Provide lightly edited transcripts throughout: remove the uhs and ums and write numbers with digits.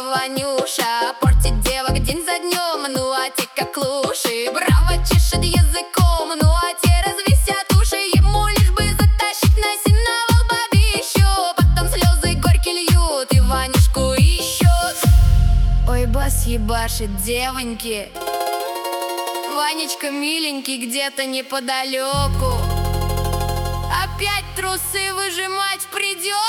Ванюша портит девок день за днем. Ну а те как луши, браво чешет языком. Ну а те развисят уши, ему лишь бы затащить на сеновал бабищу. Потом слезы горькие льют и Ванюшку ищут. Ой, бас ебашит девоньки, Ванечка миленький где-то неподалеку. Опять трусы выжимать придется.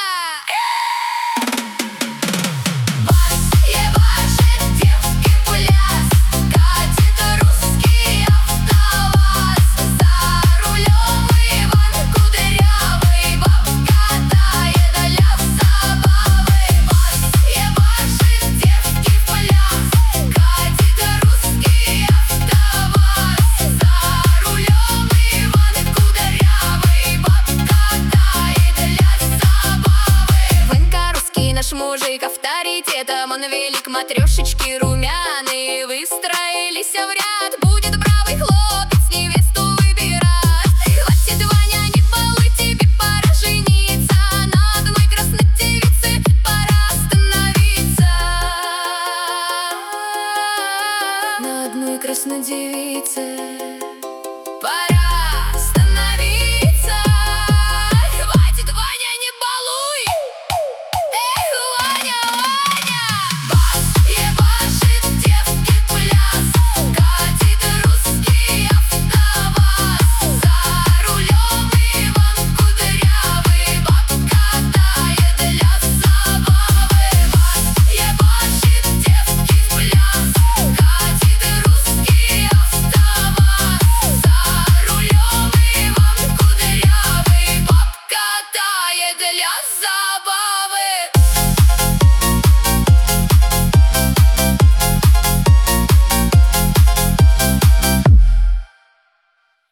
Мужик авторитетом, он велик, матрешечки румяные выстроились в ряд. Будет бравый хлопец невесту выбирать. Хватит, Ваня, не балуй, тебе пора жениться. На одной красной девице пора остановиться. На одной красной девице